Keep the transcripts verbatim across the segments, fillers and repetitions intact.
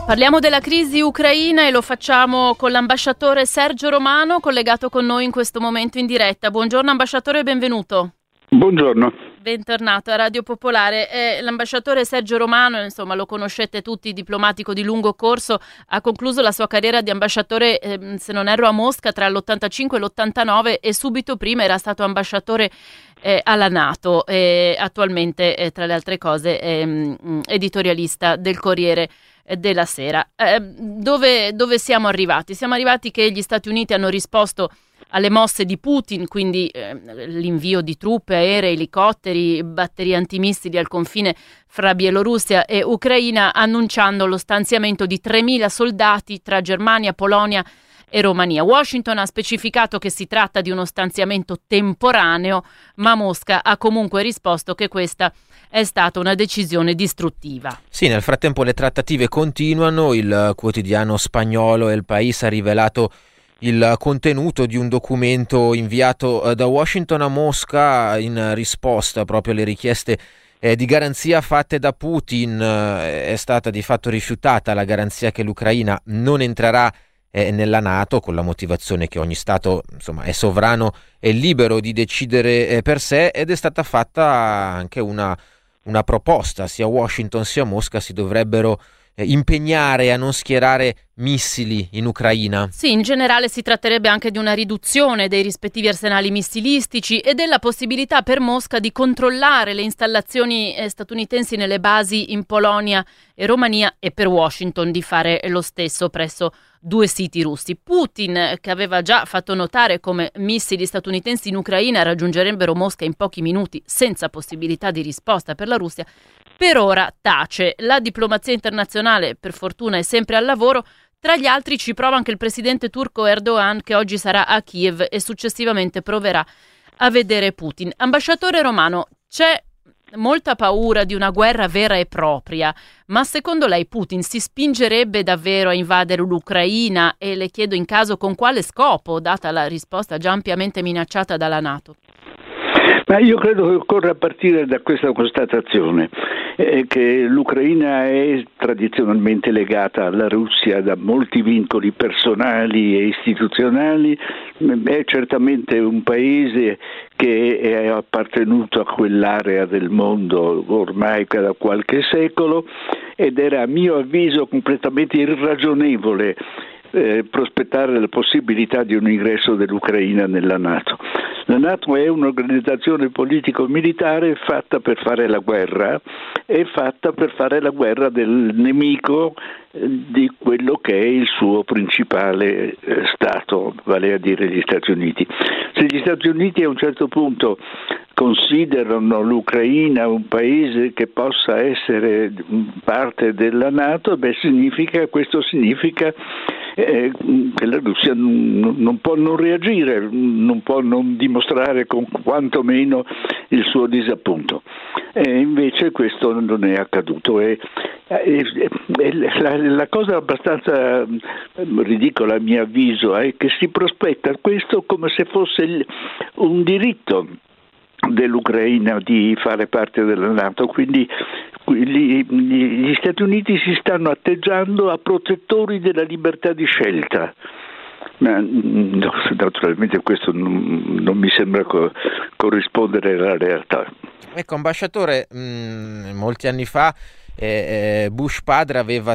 Parliamo della crisi ucraina e lo facciamo con l'ambasciatore Sergio Romano, collegato con noi in questo momento in diretta. Buongiorno ambasciatore e benvenuto. Buongiorno. Bentornato a Radio Popolare. Eh, l'ambasciatore Sergio Romano, insomma, lo conoscete tutti, diplomatico di lungo corso, ha concluso la sua carriera di ambasciatore, eh, se non erro, a Mosca tra l'ottantacinque e l'ottantanove e subito prima era stato ambasciatore eh, alla NATO e attualmente, eh, tra le altre cose, è mh, editorialista del Corriere della Sera. Eh, dove, dove siamo arrivati? Siamo arrivati che gli Stati Uniti hanno risposto alle mosse di Putin, quindi eh, l'invio di truppe, aerei, elicotteri, batterie antimissili al confine fra Bielorussia e Ucraina, annunciando lo stanziamento di tremila soldati tra Germania, Polonia e Romania. Washington ha specificato che si tratta di uno stanziamento temporaneo, ma Mosca ha comunque risposto che questa è stata una decisione distruttiva. Sì, nel frattempo le trattative continuano. Il quotidiano spagnolo El País ha rivelato il contenuto di un documento inviato da Washington a Mosca in risposta proprio alle richieste eh, di garanzia fatte da Putin. Eh, è stata di fatto rifiutata la garanzia che l'Ucraina non entrerà eh, nella NATO, con la motivazione che ogni Stato, insomma, è sovrano e libero di decidere eh, per sé, ed è stata fatta anche una, una proposta. Sia Washington sia Mosca si dovrebbero eh, impegnare a non schierare missili in Ucraina. Sì, in generale si tratterebbe anche di una riduzione dei rispettivi arsenali missilistici e della possibilità per Mosca di controllare le installazioni eh, statunitensi nelle basi in Polonia e Romania, e per Washington di fare lo stesso presso due siti russi. Putin, che aveva già fatto notare come missili statunitensi in Ucraina raggiungerebbero Mosca in pochi minuti senza possibilità di risposta per la Russia, per ora tace. La diplomazia internazionale, per fortuna, è sempre al lavoro. Tra gli altri ci prova anche il presidente turco Erdogan, che oggi sarà a Kiev e successivamente proverà a vedere Putin. Ambasciatore Romano, c'è molta paura di una guerra vera e propria, ma secondo lei Putin si spingerebbe davvero a invadere l'Ucraina? E le chiedo, in caso, con quale scopo, data la risposta già ampiamente minacciata dalla NATO? Ma io credo che occorra partire da questa constatazione, eh, che l'Ucraina è tradizionalmente legata alla Russia da molti vincoli personali e istituzionali, è certamente un paese che è appartenuto a quell'area del mondo ormai da qualche secolo, ed era, a mio avviso, completamente irragionevole Eh, prospettare la possibilità di un ingresso dell'Ucraina nella NATO. La NATO è un'organizzazione politico-militare fatta per fare la guerra, è fatta per fare la guerra del nemico eh, di quello che è il suo principale eh, Stato, vale a dire gli Stati Uniti. Se gli Stati Uniti a un certo punto considerano l'Ucraina un paese che possa essere parte della NATO, beh, significa, questo significa eh, che la Russia non, non può non reagire, non può non dimostrare con quantomeno il suo disappunto. E invece questo non è accaduto. E, e, e la, la cosa abbastanza ridicola, a mio avviso, è che si prospetta questo come se fosse il, un diritto dell'Ucraina di fare parte della NATO, quindi gli, gli Stati Uniti si stanno atteggiando a protettori della libertà di scelta. Ma no, naturalmente questo non, non mi sembra co- corrispondere alla realtà. Ecco, ambasciatore, mh, molti anni fa eh, Bush padre aveva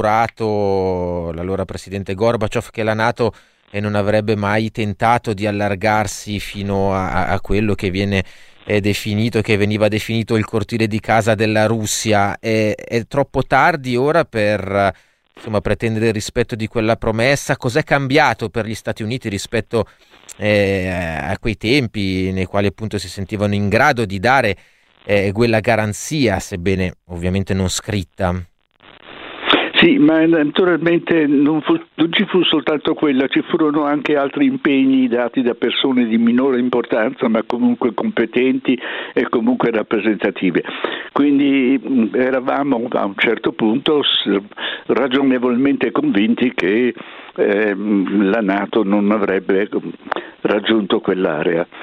assicurato l'allora presidente Gorbaciov che la NATO e non avrebbe mai tentato di allargarsi fino a, a quello che viene eh, definito, che veniva definito il cortile di casa della Russia. È, è troppo tardi ora per insomma pretendere il rispetto di quella promessa? Cos'è cambiato per gli Stati Uniti rispetto eh, a quei tempi nei quali appunto si sentivano in grado di dare eh, quella garanzia, sebbene ovviamente non scritta? Sì, ma naturalmente non, fu, non ci fu soltanto quella, ci furono anche altri impegni dati da persone di minore importanza, ma comunque competenti e comunque rappresentative. Quindi eravamo a un certo punto ragionevolmente convinti che eh, la NATO non avrebbe raggiunto quell'area.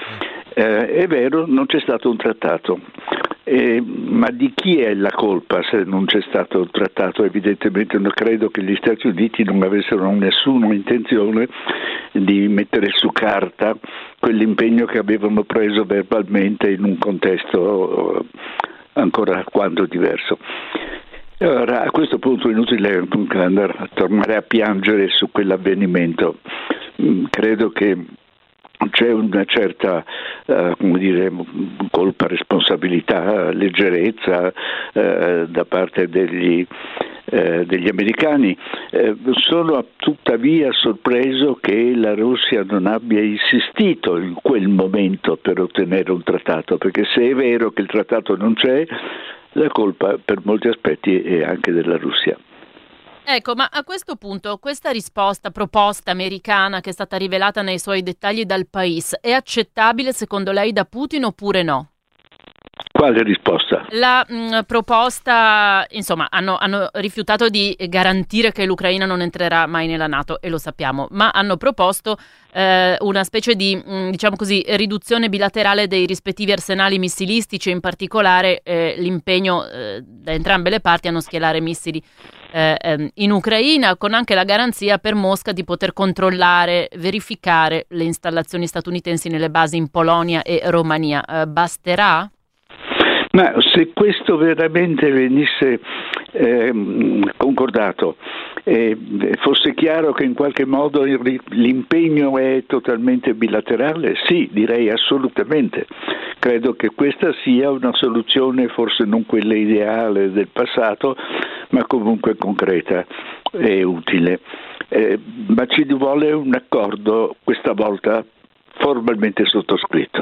Eh, è vero, non c'è stato un trattato. Eh, ma di chi è la colpa se non c'è stato un trattato? Evidentemente non credo che gli Stati Uniti non avessero nessuna intenzione di mettere su carta quell'impegno che avevano preso verbalmente in un contesto ancora alquanto diverso. Allora, a questo punto è inutile andare a tornare a piangere su quell'avvenimento. Credo che c'è una certa uh, come dire, colpa, responsabilità, leggerezza uh, da parte degli, uh, degli americani. Uh, sono tuttavia sorpreso che la Russia non abbia insistito in quel momento per ottenere un trattato, perché se è vero che il trattato non c'è, la colpa per molti aspetti è anche della Russia. Ecco, ma a questo punto questa risposta, proposta americana che è stata rivelata nei suoi dettagli dal País, è accettabile secondo lei da Putin oppure no? Quale risposta? La mh, proposta, insomma, hanno, hanno rifiutato di garantire che l'Ucraina non entrerà mai nella NATO, e lo sappiamo, ma hanno proposto eh, una specie di, mh, diciamo così, riduzione bilaterale dei rispettivi arsenali missilistici, in particolare eh, l'impegno eh, da entrambe le parti a non schierare missili eh, ehm, in Ucraina, con anche la garanzia per Mosca di poter controllare, verificare le installazioni statunitensi nelle basi in Polonia e Romania. Eh, basterà? Ma se questo veramente venisse eh, concordato e eh, fosse chiaro che in qualche modo il, l'impegno è totalmente bilaterale, sì, direi assolutamente. Credo che questa sia una soluzione, forse non quella ideale del passato, ma comunque concreta e utile. Eh, ma ci vuole un accordo, questa volta formalmente sottoscritto.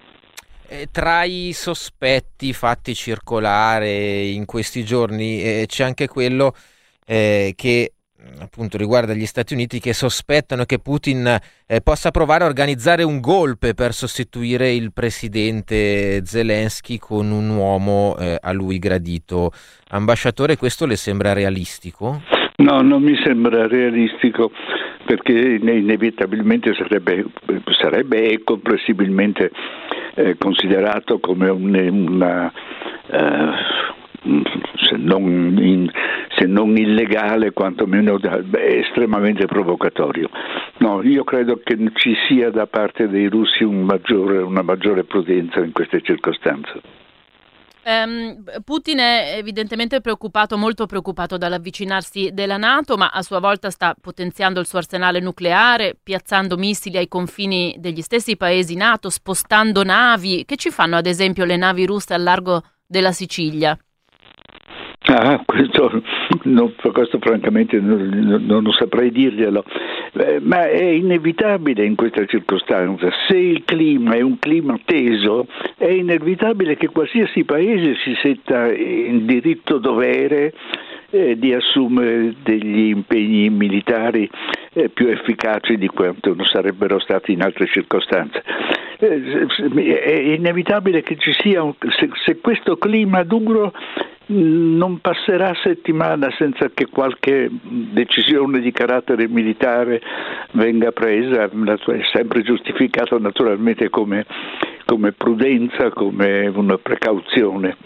Tra i sospetti fatti circolare in questi giorni eh, c'è anche quello eh, che appunto riguarda gli Stati Uniti, che sospettano che Putin eh, possa provare a organizzare un golpe per sostituire il presidente Zelensky con un uomo eh, a lui gradito. Ambasciatore, questo le sembra realistico? No, non mi sembra realistico, perché inevitabilmente sarebbe, sarebbe e comprensibilmente eh, considerato come un, una eh, se, non in, se non illegale, quantomeno beh, estremamente provocatorio. No, io credo che ci sia da parte dei russi un maggiore, una maggiore prudenza in queste circostanze. Um, Putin è evidentemente preoccupato, molto preoccupato dall'avvicinarsi della NATO, ma a sua volta sta potenziando il suo arsenale nucleare, piazzando missili ai confini degli stessi paesi NATO, spostando navi. Che ci fanno ad esempio le navi russe al largo della Sicilia? Ah, questo, non, questo francamente non, non, non saprei dirglielo, eh, ma è inevitabile in questa circostanza. Se il clima è un clima teso, è inevitabile che qualsiasi paese si senta in diritto dovere eh, di assumere degli impegni militari eh, più efficaci di quanto non sarebbero stati in altre circostanze. Eh, è inevitabile che ci sia, un, se, se questo clima duro non passerà settimana senza che qualche decisione di carattere militare venga presa, è sempre giustificato naturalmente come, come prudenza, come una precauzione.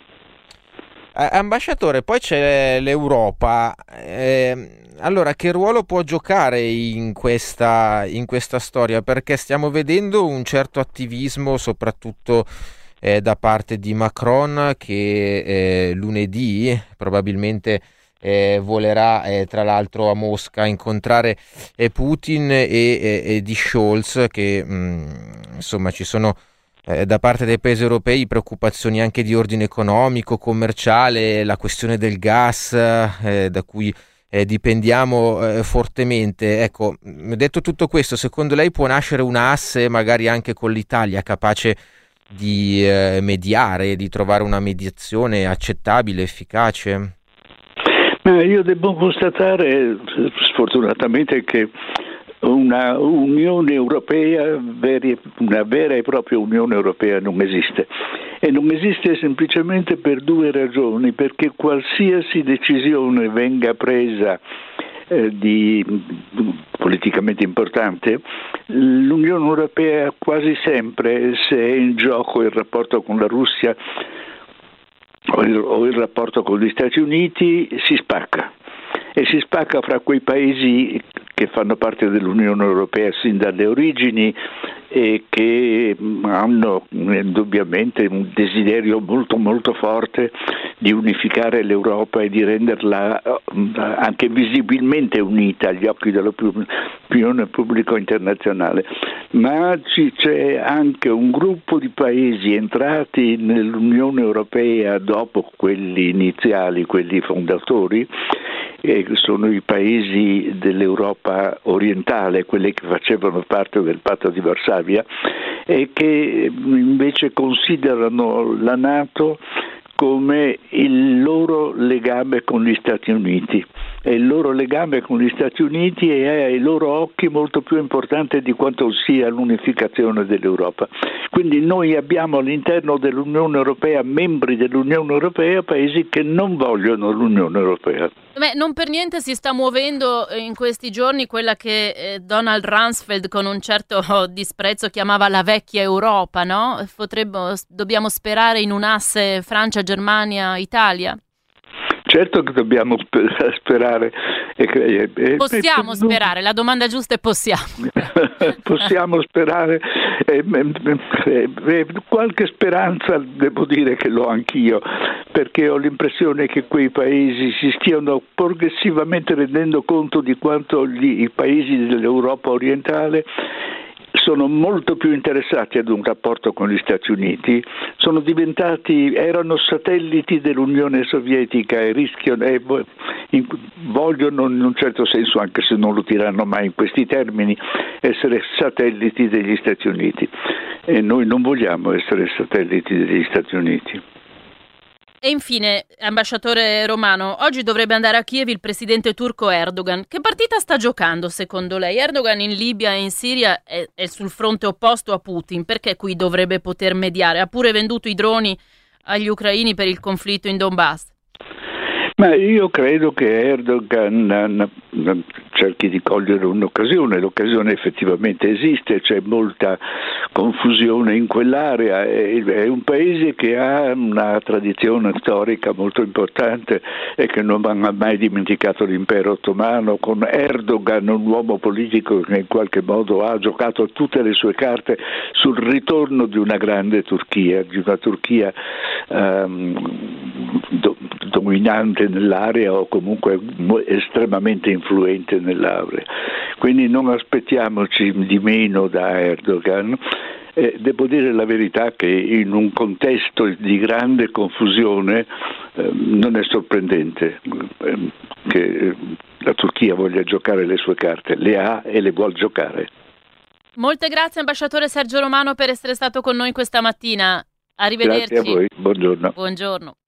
Ambasciatore, poi c'è l'Europa. Eh, allora, che ruolo può giocare in questa, in questa storia? Perché stiamo vedendo un certo attivismo, soprattutto Eh, da parte di Macron, che eh, lunedì probabilmente eh, volerà eh, tra l'altro a Mosca incontrare eh, Putin e, e, e di Scholz, che mh, insomma ci sono eh, da parte dei paesi europei preoccupazioni anche di ordine economico, commerciale, la questione del gas eh, da cui eh, dipendiamo eh, fortemente. Ecco, detto tutto questo, secondo lei può nascere un asse magari anche con l'Italia capace di eh, mediare, di trovare una mediazione accettabile, efficace? Ma io devo constatare sfortunatamente che una Unione Europea, una vera e propria Unione Europea non esiste, e non esiste semplicemente per due ragioni: perché qualsiasi decisione venga presa eh, di, politicamente importante, l'Unione Europea quasi sempre, se è in gioco il rapporto con la Russia o il, o il rapporto con gli Stati Uniti, si spacca. E si spacca fra quei paesi che fanno parte dell'Unione Europea sin dalle origini e che hanno indubbiamente un desiderio molto molto forte di unificare l'Europa e di renderla anche visibilmente unita agli occhi dell'opinione pubblica internazionale. Ma c'è anche un gruppo di paesi entrati nell'Unione Europea dopo quelli iniziali, quelli fondatori, che sono i paesi dell'Europa orientale, quelli che facevano parte del patto di Varsavia, e che invece considerano la NATO come il loro legame con gli Stati Uniti. E il loro legame con gli Stati Uniti è ai loro occhi molto più importante di quanto sia l'unificazione dell'Europa. Quindi noi abbiamo all'interno dell'Unione Europea, membri dell'Unione Europea, paesi che non vogliono l'Unione Europea. Beh, non per niente si sta muovendo in questi giorni quella che eh, Donald Rumsfeld con un certo disprezzo chiamava la vecchia Europa, no? Potremmo, dobbiamo sperare in un asse Francia, Germania, Italia? Certo che dobbiamo sperare. Possiamo sperare, la domanda giusta è possiamo. Possiamo sperare, eh, eh, eh, qualche speranza devo dire che l'ho anch'io, perché ho l'impressione che quei paesi si stiano progressivamente rendendo conto di quanto gli, i paesi dell'Europa orientale sono molto più interessati ad un rapporto con gli Stati Uniti, sono diventati, erano satelliti dell'Unione Sovietica e rischiano, e vogliono in un certo senso, anche se non lo diranno mai in questi termini, essere satelliti degli Stati Uniti, e noi non vogliamo essere satelliti degli Stati Uniti. E infine, ambasciatore Romano, oggi dovrebbe andare a Kiev il presidente turco Erdogan. Che partita sta giocando secondo lei? Erdogan in Libia e in Siria è, è sul fronte opposto a Putin. Perché qui dovrebbe poter mediare? Ha pure venduto i droni agli ucraini per il conflitto in Donbass. Ma io credo che Erdogan cerchi di cogliere un'occasione, l'occasione effettivamente esiste, c'è molta confusione in quell'area, è un paese che ha una tradizione storica molto importante e che non ha mai dimenticato l'impero ottomano, con Erdogan, un uomo politico che in qualche modo ha giocato tutte le sue carte sul ritorno di una grande Turchia, di una Turchia um, do, dominante nell'area o comunque estremamente influente nell'area. Quindi non aspettiamoci di meno da Erdogan. Eh, devo dire la verità che in un contesto di grande confusione eh, non è sorprendente eh, che la Turchia voglia giocare le sue carte, le ha e le vuol giocare. Molte grazie ambasciatore Sergio Romano per essere stato con noi questa mattina. Arrivederci. Grazie a voi, buongiorno. Buongiorno.